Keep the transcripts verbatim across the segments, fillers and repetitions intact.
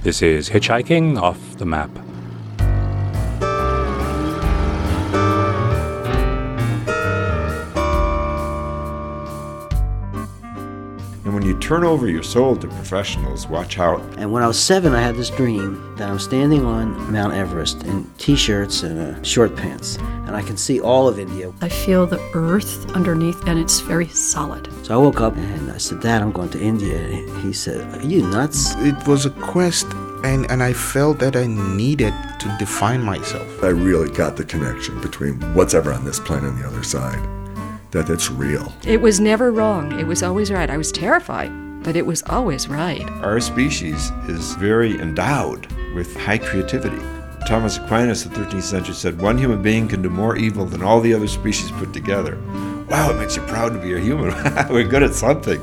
This is Hitchhiking Off the Map. And when you turn over your soul to professionals, watch out. And when I was seven, I had this dream that I'm standing on Mount Everest in T-shirts and uh, short pants, and I can see all of India. I feel the earth underneath, and it's very solid. So I woke up and I said, Dad, I'm going to India. And he said, are you nuts? It was a quest, and, and I felt that I needed to define myself. I really got the connection between what's ever on this planet and the other side. That it's real. It was never wrong. It was always right. I was terrified, but it was always right. Our species is very endowed with high creativity. Thomas Aquinas in the thirteenth century said, one human being can do more evil than all the other species put together. Wow, it makes you proud to be a human. We're good at something.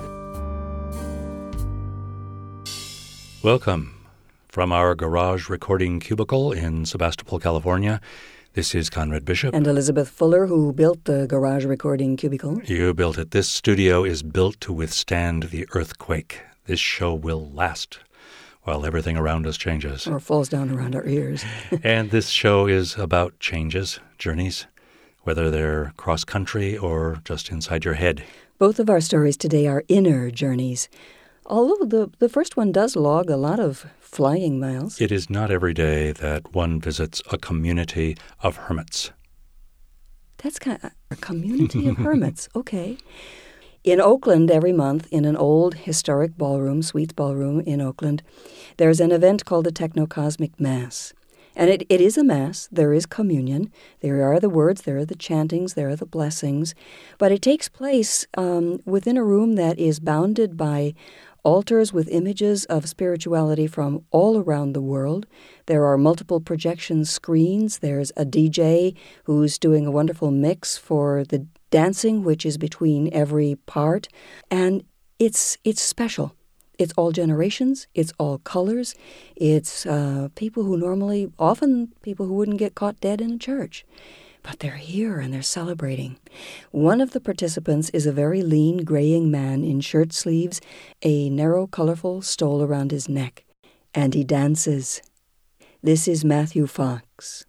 Welcome from our garage recording cubicle in Sebastopol, California. This is Conrad Bishop. And Elizabeth Fuller, who built the garage recording cubicle. You built it. This studio is built to withstand the earthquake. This show will last while everything around us changes. Or falls down around our ears. And this show is about changes, journeys, whether they're cross-country or just inside your head. Both of our stories today are inner journeys. Although the, the first one does log a lot of flying miles. It is not every day that one visits a community of hermits. That's kind of a community of hermits. Okay. In Oakland, every month, in an old historic ballroom, Sweets Ballroom in Oakland, there's an event called the Techno-Cosmic Mass. And it, it is a mass. There is communion. There are the words, there are the chantings, there are the blessings. But it takes place um, within a room that is bounded by altars with images of spirituality from all around the world. There are multiple projection screens. There's a D J who's doing a wonderful mix for the dancing, which is between every part. And it's it's special. It's all generations. It's all colors. It's uh, people who normally, often people who wouldn't get caught dead in a church. But they're here and they're celebrating. One of the participants is a very lean, graying man in shirt sleeves, a narrow, colorful stole around his neck. And he dances. This is Matthew Fox.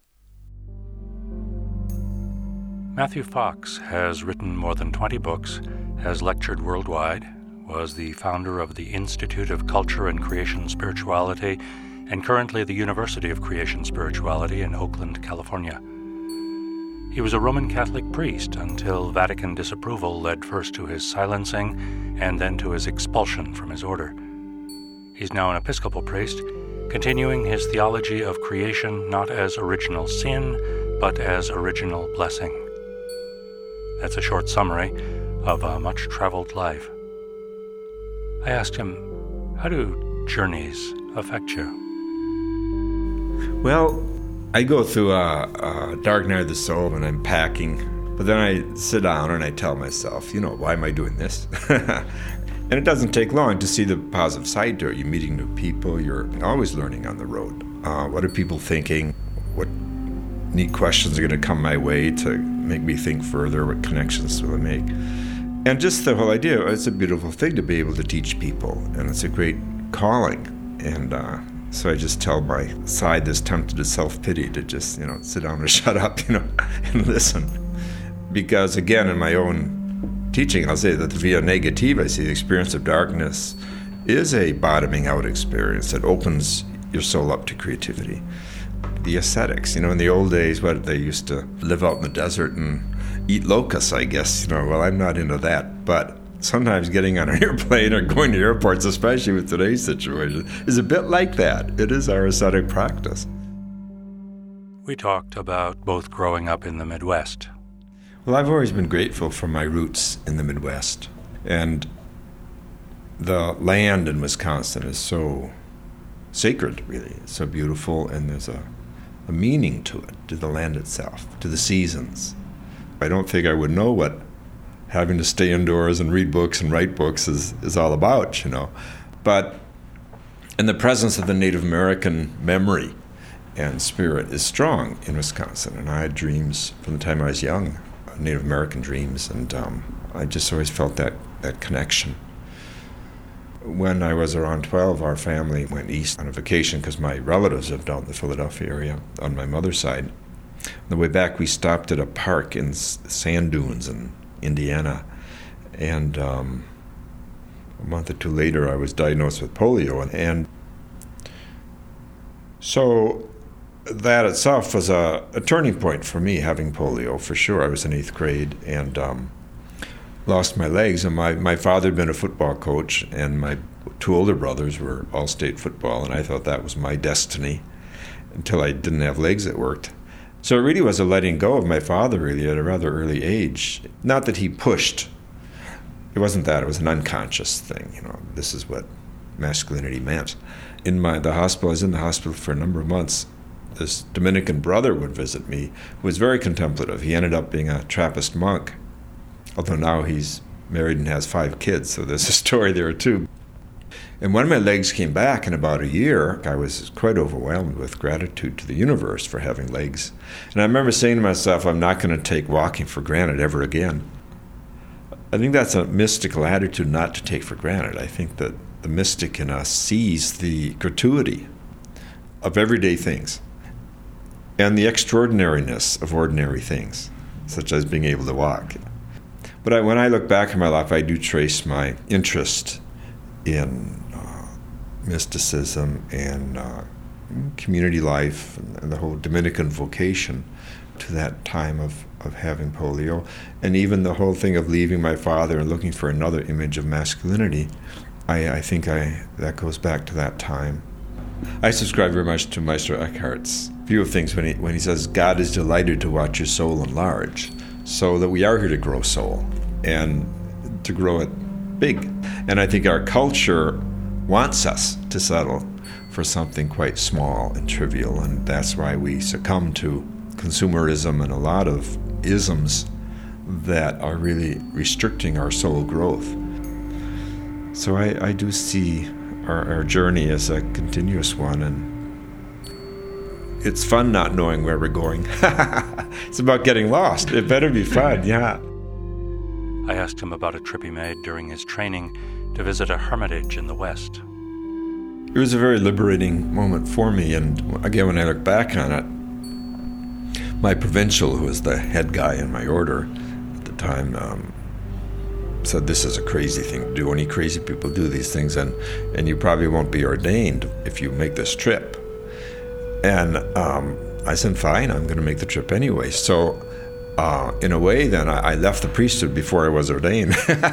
Matthew Fox has written more than twenty books, has lectured worldwide, was the founder of the Institute of Culture and Creation Spirituality, and currently the University of Creation Spirituality in Oakland, California. He was a Roman Catholic priest until Vatican disapproval led first to his silencing and then to his expulsion from his order. He's now an Episcopal priest, continuing his theology of creation not as original sin, but as original blessing. That's a short summary of a much-traveled life. I asked him, how do journeys affect you? Well, I go through a, a dark night of the soul when I'm packing, but then I sit down and I tell myself, you know, why am I doing this? And it doesn't take long to see the positive side to it. You're meeting new people. You're always learning on the road. Uh, what are people thinking? What neat questions are going to come my way to make me think further? What connections will I make? And just the whole idea, it's a beautiful thing to be able to teach people, and it's a great calling. And uh, so I just tell my side that's tempted to self-pity to just, you know, sit down and shut up, you know, and listen. Because, again, in my own teaching, I'll say that the via negativa, I see the experience of darkness is a bottoming out experience that opens your soul up to creativity. The ascetics, you know, in the old days, what they used to live out in the desert and eat locusts, I guess. You know, well, I'm not into that, but sometimes getting on an airplane or going to airports, especially with today's situation, is a bit like that. It is our ascetic practice. We talked about both growing up in the Midwest. Well, I've always been grateful for my roots in the Midwest. And the land in Wisconsin is so sacred, really. It's so beautiful, and there's a, a meaning to it, to the land itself, to the seasons. I don't think I would know what having to stay indoors and read books and write books is, is all about, you know. But in the presence of the Native American memory and spirit is strong in Wisconsin. And I had dreams from the time I was young, Native American dreams, and um, I just always felt that, that connection. When I was around twelve, our family went east on a vacation because my relatives lived out in the Philadelphia area on my mother's side. On the way back, we stopped at a park in sand dunes in Indiana. And um, a month or two later, I was diagnosed with polio. And so that itself was a, a turning point for me, having polio, for sure. I was in eighth grade and um, lost my legs. And my, my father had been a football coach, and my two older brothers were all-state football, and I thought that was my destiny until I didn't have legs that worked. So it really was a letting go of my father, really, at a rather early age. Not that he pushed. It wasn't that. It was an unconscious thing. You know, this is what masculinity meant. In my the hospital, I was in the hospital for a number of months. This Dominican brother would visit me, who was very contemplative. He ended up being a Trappist monk, although now he's married and has five kids, so there's a story there too. And when my legs came back in about a year, I was quite overwhelmed with gratitude to the universe for having legs. And I remember saying to myself, I'm not going to take walking for granted ever again. I think that's a mystical attitude not to take for granted. I think that the mystic in us sees the gratuity of everyday things and the extraordinariness of ordinary things, such as being able to walk. But I, when I look back in my life, I do trace my interest in uh, mysticism and uh, community life and, and the whole Dominican vocation to that time of, of having polio, and even the whole thing of leaving my father and looking for another image of masculinity. I, I think I that goes back to that time. I subscribe very much to Meister Eckhart's view of things when he, when he says, God is delighted to watch your soul enlarge, so that we are here to grow soul and to grow it big. And I think our culture wants us to settle for something quite small and trivial, and that's why we succumb to consumerism and a lot of isms that are really restricting our soul growth. So I, I do see our, our journey as a continuous one, and it's fun not knowing where we're going. It's about getting lost. It better be fun, yeah. I asked him about a trip he made during his training to visit a hermitage in the West. It was a very liberating moment for me, and again, when I look back on it, my provincial, who was the head guy in my order at the time, um, said, this is a crazy thing to do. Only crazy people do these things, and, and you probably won't be ordained if you make this trip. And um, I said, fine, I'm going to make the trip anyway. So uh, in a way, then, I, I left the priesthood before I was ordained.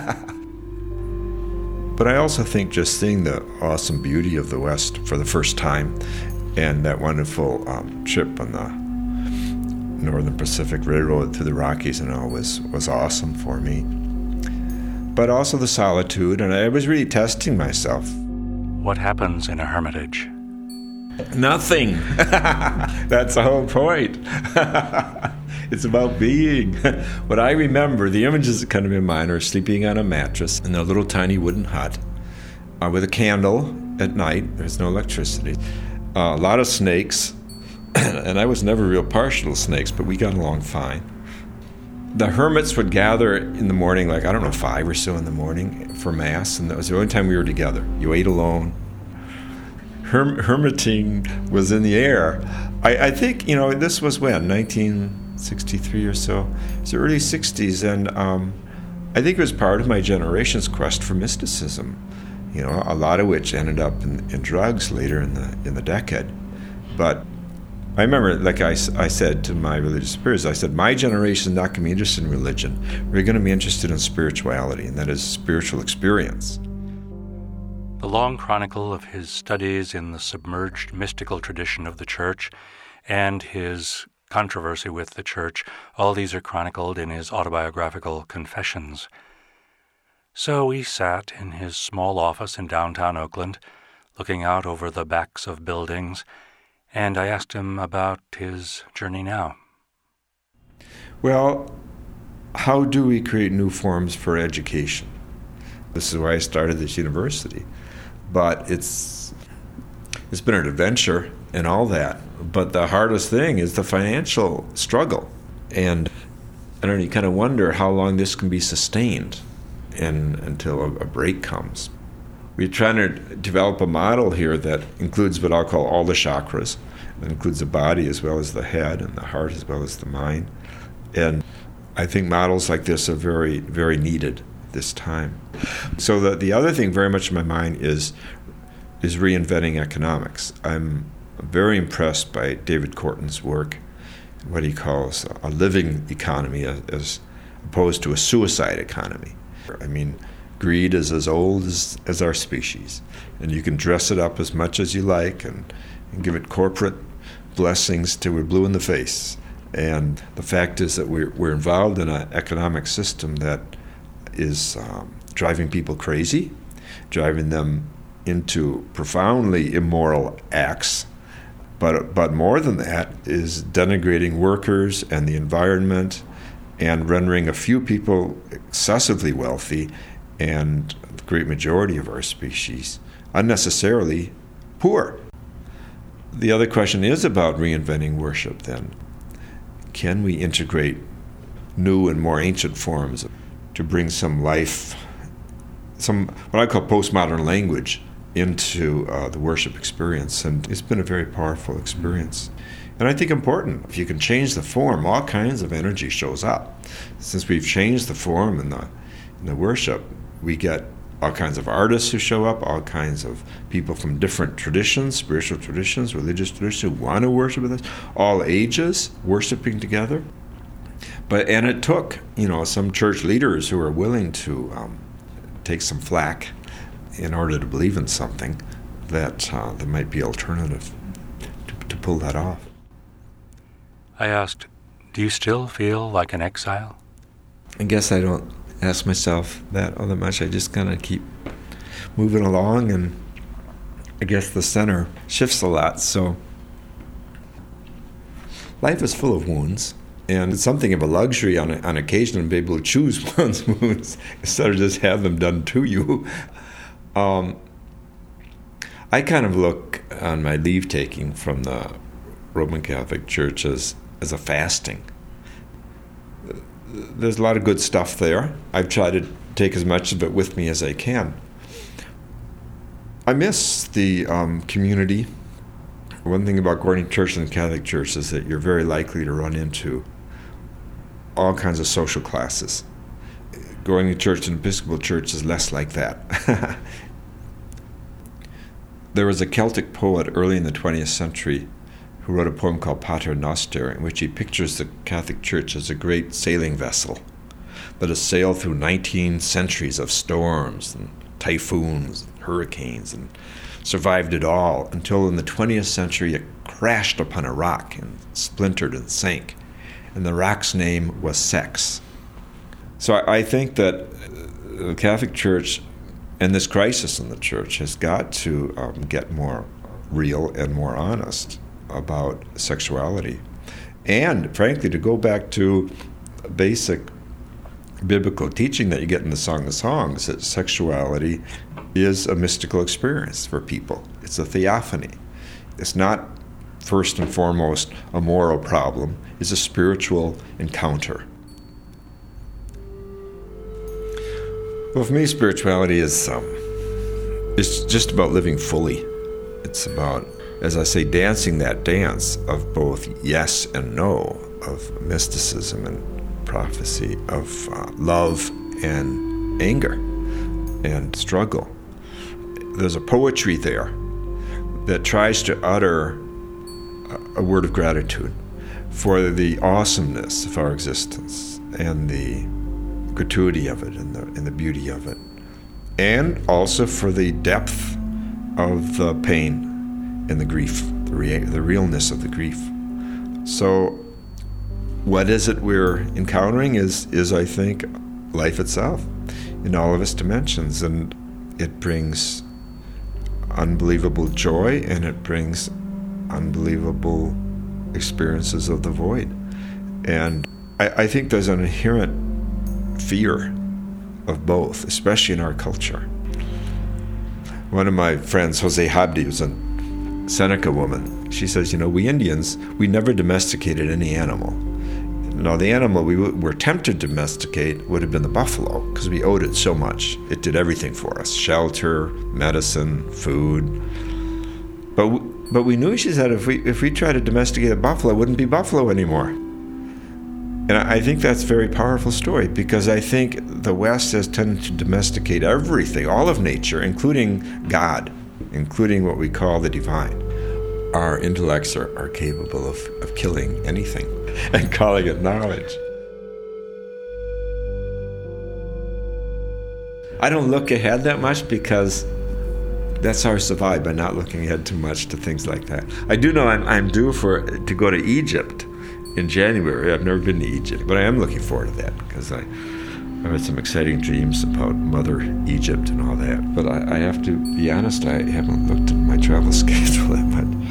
But I also think just seeing the awesome beauty of the West for the first time, and that wonderful um, trip on the Northern Pacific Railroad through the Rockies and all was, was awesome for me. But also the solitude, and I was really testing myself. What happens in a hermitage? Nothing. That's the whole point. It's about being. What I remember, the images that come to my mind are sleeping on a mattress in a little tiny wooden hut uh, with a candle at night. There's no electricity. Uh, a lot of snakes. And I was never real partial to snakes, but we got along fine. The hermits would gather in the morning, like, I don't know, five or so in the morning for Mass, and that was the only time we were together. You ate alone. Herm- hermiting was in the air. I, I think, you know, this was when, nineteen sixty-three or so? It was the early sixties, and um, I think it was part of my generation's quest for mysticism, you know, a lot of which ended up in, in drugs later in the in the decade. But I remember, like I, I said to my religious superiors, I said, my generation is not going to be interested in religion. We're going to be interested in spirituality, and that is spiritual experience. The long chronicle of his studies in the submerged mystical tradition of the Church and his controversy with the Church, all these are chronicled in his autobiographical Confessions. So he sat in his small office in downtown Oakland, looking out over the backs of buildings, and I asked him about his journey now. Well, how do we create new forms for education? This is why I started this university. But it's it's been an adventure and all that. But the hardest thing is the financial struggle. And I don't know, you kind of wonder how long this can be sustained and until a, a break comes. we're trying to develop a model here that includes what I'll call all the chakras. That includes the body as well as the head, and the heart as well as the mind. And I think models like this are very, very needed this time. So the, the other thing very much in my mind is, is reinventing economics. I'm very impressed by David Korten's work, what he calls a living economy as, as opposed to a suicide economy. I mean, greed is as old as, as our species, and you can dress it up as much as you like and, and give it corporate blessings till we're blue in the face. And the fact is that we're, we're involved in an economic system that is um, driving people crazy, driving them into profoundly immoral acts, but but more than that is denigrating workers and the environment and rendering a few people excessively wealthy and the great majority of our species unnecessarily poor. The other question is about reinventing worship then. Can we integrate new and more ancient forms to bring some life, some what I call postmodern language into uh, the worship experience? And it's been a very powerful experience. And I think important, if you can change the form, all kinds of energy shows up. Since we've changed the form in the, in the worship, we get all kinds of artists who show up, all kinds of people from different traditions, spiritual traditions, religious traditions, who want to worship with us, all ages worshiping together. But and it took, you know, some church leaders who are willing to um, take some flack in order to believe in something that uh, there might be alternative to, to pull that off. I asked, do you still feel like an exile? I guess I don't ask myself that all that much. I just kind of keep moving along, and I guess the center shifts a lot. So life is full of wounds, and it's something of a luxury on, on occasion to be able to choose one's wounds instead of just have them done to you. Um, I kind of look on my leave-taking from the Roman Catholic Church as, as a fasting. There's a lot of good stuff there. I've tried to take as much of it with me as I can. I miss the um, community. One thing about going to church in the Catholic Church is that you're very likely to run into all kinds of social classes. Going to church in an Episcopal church is less like that. There was a Celtic poet early in the twentieth century who wrote a poem called Pater Noster, in which he pictures the Catholic Church as a great sailing vessel that has sailed through nineteen centuries of storms and typhoons and hurricanes and survived it all until in the twentieth century it crashed upon a rock and splintered and sank. And the rock's name was sex. So I, I think that the Catholic Church and this crisis in the Church has got to um, get more real and more honest about sexuality. And frankly, to go back to basic biblical teaching that you get in the Song of Songs, that sexuality is a mystical experience for people. It's a theophany. It's not first and foremost a moral problem. It's a spiritual encounter. Well, for me, spirituality is um, it's just about living fully. It's about, as I say, dancing that dance of both yes and no, of mysticism and prophecy, of uh, love and anger and struggle. There's a poetry there that tries to utter a, a word of gratitude for the awesomeness of our existence and the gratuity of it and the, and the beauty of it, and also for the depth of the pain and the grief, the, rea- the realness of the grief. So what is it we're encountering is, is, I think, life itself in all of its dimensions, and it brings unbelievable joy and it brings unbelievable experiences of the void. And I, I think there's an inherent fear of both, especially in our culture. One of my friends, Jose Habdi, was a Seneca woman. She says, you know, we Indians, we never domesticated any animal. Now, the animal we w- were tempted to domesticate would have been the buffalo, because we owed it so much. It did everything for us: shelter, medicine, food. But w- but we knew, she said, if we if we tried to domesticate a buffalo, it wouldn't be buffalo anymore. And I, I think that's a very powerful story, because I think the West has tended to domesticate everything, all of nature, including God, including what we call the divine. Our intellects are, are capable of, of killing anything and calling it knowledge. I don't look ahead that much, because that's how I survive, by not looking ahead too much to things like that. I do know I'm, I'm due for to go to Egypt in January. I've never been to Egypt, but I am looking forward to that, because I, I've had some exciting dreams about Mother Egypt and all that. But I, I have to be honest, I haven't looked at my travel schedule that much.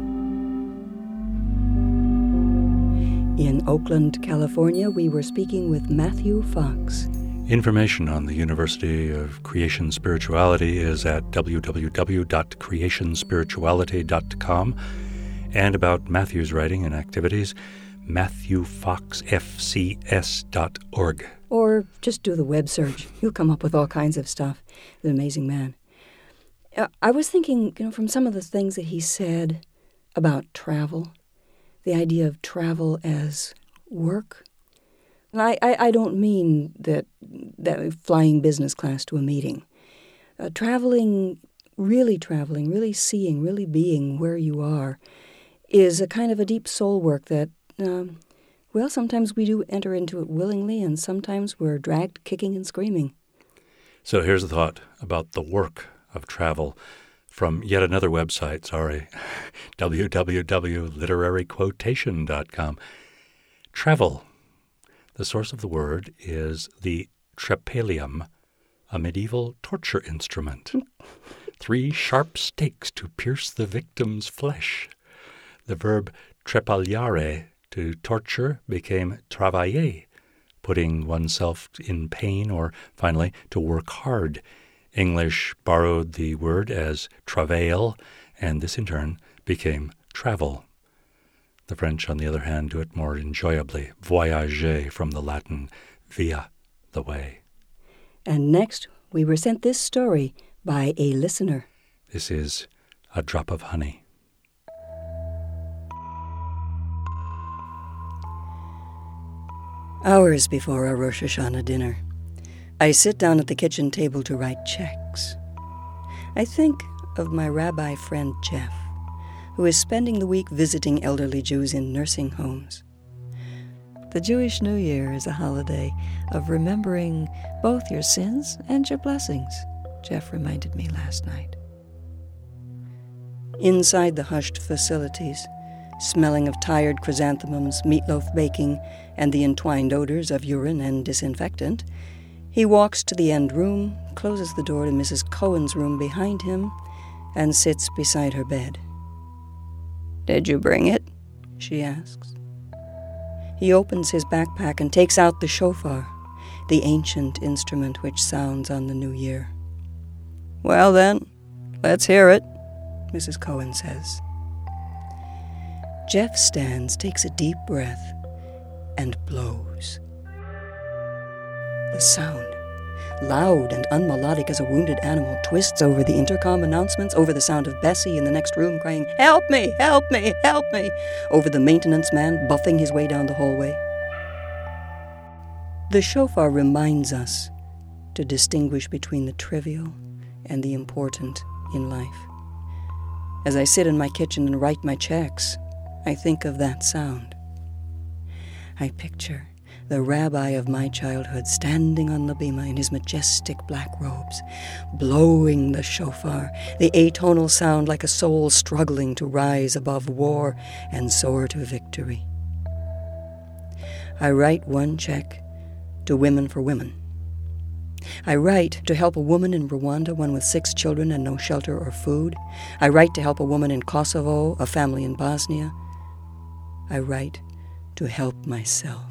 In Oakland, California, we were speaking with Matthew Fox. Information on the University of Creation Spirituality is at w w w dot creation spirituality dot com, and about Matthew's writing and activities, matthew fox f c s dot org. Or just do the web search. You'll come up with all kinds of stuff. He's an amazing man. Uh, I was thinking, you know, from some of the things that he said about travel, the idea of travel as work. And I, I, I don't mean that that flying business class to a meeting. Uh, traveling, really traveling, really seeing, really being where you are is a kind of a deep soul work that, um, well, sometimes we do enter into it willingly, and sometimes we're dragged kicking and screaming. So here's a thought about the work of travel from yet another website, sorry, w w w dot literary quotation dot com. Travel. The source of the word is the trepalium, a medieval torture instrument. Three sharp stakes to pierce the victim's flesh. The verb trepaliare, to torture, became travailler, putting oneself in pain, or finally to work hard. English borrowed the word as travail, and this in turn became travel. The French, on the other hand, do it more enjoyably, voyager, from the Latin via, the way. And next, we were sent this story by a listener. This is A Drop of Honey. Hours before our Rosh Hashanah dinner, I sit down at the kitchen table to write checks. I think of my rabbi friend Jeff, who is spending the week visiting elderly Jews in nursing homes. The Jewish New Year is a holiday of remembering both your sins and your blessings, Jeff reminded me last night. Inside the hushed facilities, smelling of tired chrysanthemums, meatloaf baking, and the entwined odors of urine and disinfectant, he walks to the end room, closes the door to Missus Cohen's room behind him, and sits beside her bed. "Did you bring it?" she asks. He opens his backpack and takes out the shofar, the ancient instrument which sounds on the new year. "Well then, let's hear it," Missus Cohen says. Jeff stands, takes a deep breath, and blows. The sound, loud and unmelodic as a wounded animal, twists over the intercom announcements, over the sound of Bessie in the next room crying, "Help me! Help me! Help me!" over the maintenance man buffing his way down the hallway. The shofar reminds us to distinguish between the trivial and the important in life. As I sit in my kitchen and write my checks, I think of that sound. I picture the rabbi of my childhood standing on the bima in his majestic black robes, blowing the shofar, the atonal sound like a soul struggling to rise above war and soar to victory. I write one check to Women for Women. I write to help a woman in Rwanda, one with six children and no shelter or food. I write to help a woman in Kosovo, a family in Bosnia. I write to help myself.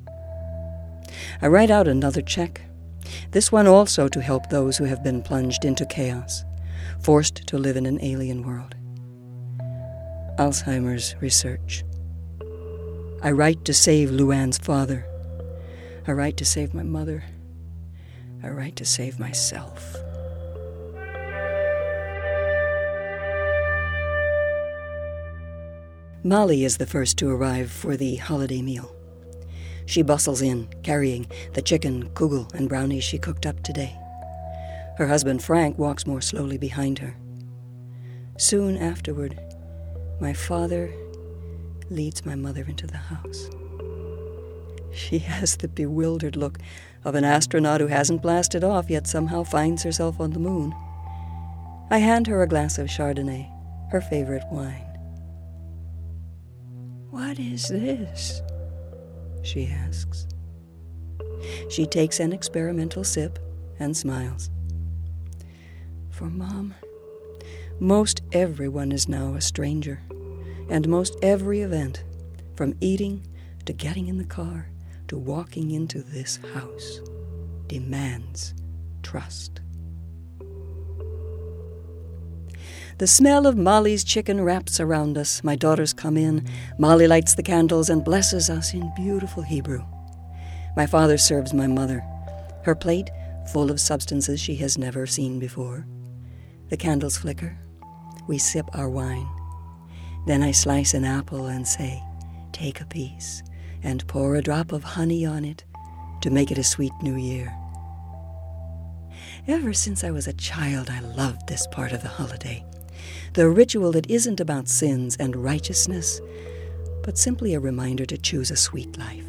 I write out another check, this one also to help those who have been plunged into chaos, forced to live in an alien world. Alzheimer's research. I write to save Luann's father. I write to save my mother. I write to save myself. Molly is the first to arrive for the holiday meal. She bustles in, carrying the chicken, kugel, and brownies she cooked up today. Her husband Frank walks more slowly behind her. Soon afterward, my father leads my mother into the house. She has the bewildered look of an astronaut who hasn't blasted off yet somehow finds herself on the moon. I hand her a glass of Chardonnay, her favorite wine. "What is this?" she asks. She takes an experimental sip and smiles. For Mom, most everyone is now a stranger, and most every event, from eating to getting in the car to walking into this house, demands trust. The smell of Molly's chicken wraps around us. My daughters come in. Molly lights the candles and blesses us in beautiful Hebrew. My father serves my mother, her plate full of substances she has never seen before. The candles flicker. We sip our wine. Then I slice an apple and say, "Take a piece," and pour a drop of honey on it to make it a sweet new year. Ever since I was a child, I loved this part of the holiday. The ritual that isn't about sins and righteousness, but simply a reminder to choose a sweet life.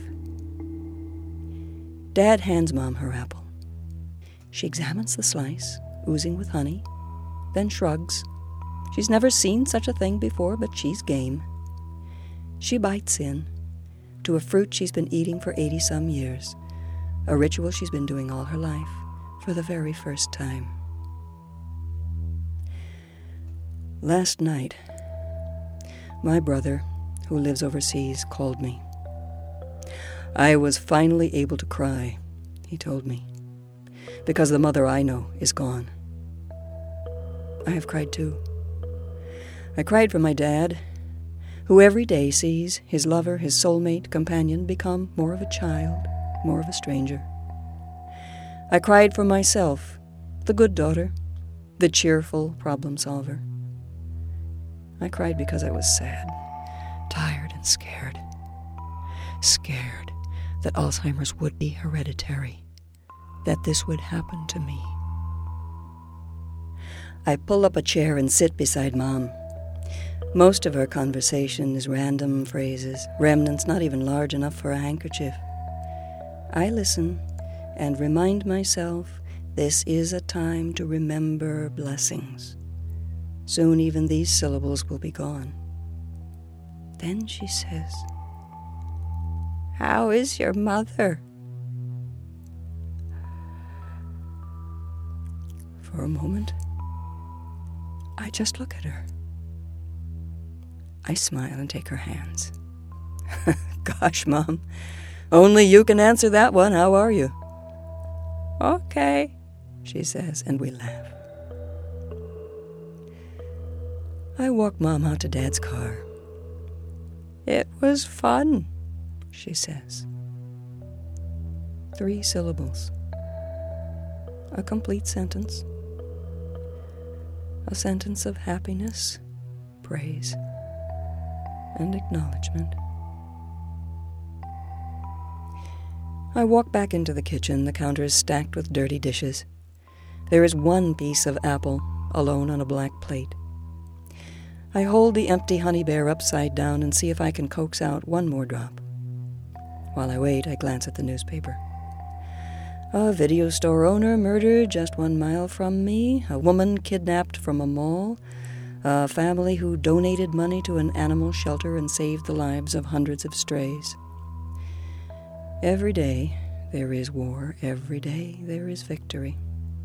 Dad hands Mom her apple. She examines the slice, oozing with honey, then shrugs. She's never seen such a thing before, but she's game. She bites in to a fruit she's been eating for eighty-some years, a ritual she's been doing all her life for the very first time. Last night, my brother, who lives overseas, called me. I was finally able to cry, he told me, because the mother I know is gone. I have cried too. I cried for my dad, who every day sees his lover, his soulmate, companion become more of a child, more of a stranger. I cried for myself, the good daughter, the cheerful problem solver. I cried because I was sad, tired and scared. Scared that Alzheimer's would be hereditary, that this would happen to me. I pull up a chair and sit beside Mom. Most of her conversation is random phrases, remnants not even large enough for a handkerchief. I listen and remind myself this is a time to remember blessings. Soon even these syllables will be gone. Then she says, "How is your mother?" For a moment, I just look at her. I smile and take her hands. "Gosh, Mom, only you can answer that one. How are you?" "Okay," she says, and we laugh. I walk Mom out to Dad's car. "It was fun," she says. Three syllables. A complete sentence. A sentence of happiness, praise, and acknowledgement. I walk back into the kitchen. The counter is stacked with dirty dishes. There is one piece of apple alone on a black plate. I hold the empty honey bear upside down and see if I can coax out one more drop. While I wait, I glance at the newspaper. A video store owner murdered just one mile from me, a woman kidnapped from a mall, a family who donated money to an animal shelter and saved the lives of hundreds of strays. Every day there is war, every day there is victory.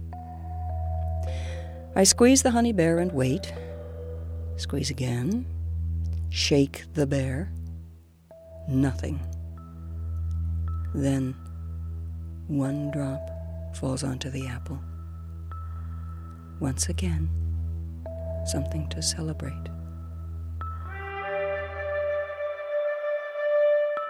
I squeeze the honey bear and wait. Squeeze again. Shake the bear. Nothing. Then one drop falls onto the apple. Once again, something to celebrate.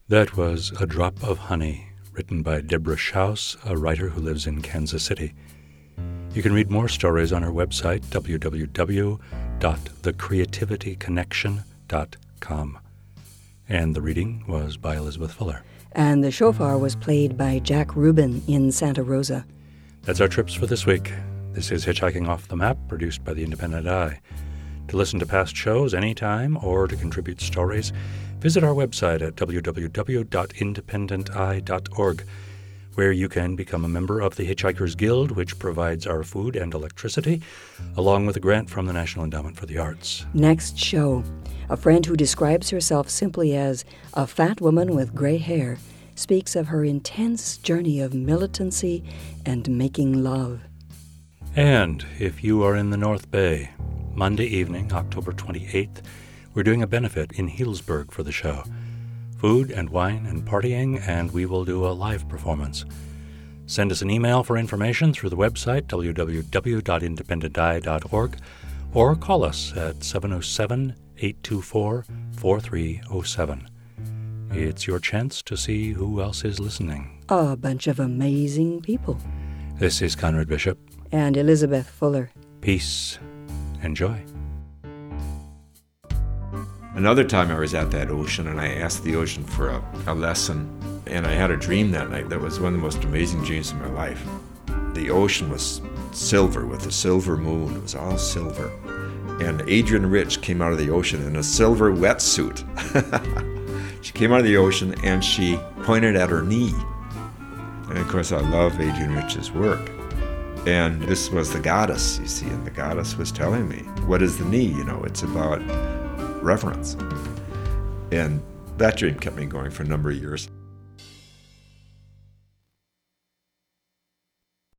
That was A Drop of Honey, written by Deborah Schaus, a writer who lives in Kansas City. You can read more stories on her website, w w w dot the creativity connection dot com. And the reading was by Elizabeth Fuller. And the shofar was played by Jack Rubin in Santa Rosa. That's our trips for this week. This is Hitchhiking Off the Map, produced by the Independent Eye. To listen to past shows anytime or to contribute stories, visit our website at w w w dot independent eye dot org, where you can become a member of the Hitchhikers Guild, which provides our food and electricity, along with a grant from the National Endowment for the Arts. Next show, a friend who describes herself simply as a fat woman with gray hair speaks of her intense journey of militancy and making love. And if you are in the North Bay, Monday evening, October twenty-eighth, we're doing a benefit in Healdsburg for the show. Food and wine and partying, and we will do a live performance. Send us an email for information through the website, w w w dot independent eye dot org, or call us at seven oh seven, eight two four, four three oh seven. It's your chance to see who else is listening. A bunch of amazing people. This is Conrad Bishop. And Elizabeth Fuller. Peace and joy. Another time I was at that ocean and I asked the ocean for a, a lesson, and I had a dream that night that was one of the most amazing dreams of my life. The ocean was silver with a silver moon. It was all silver. And Adrienne Rich came out of the ocean in a silver wetsuit. She came out of the ocean and she pointed at her knee. And of course I love Adrienne Rich's work. And this was the goddess, you see, and the goddess was telling me, what is the knee? You know, it's about reverence. And that dream kept me going for a number of years.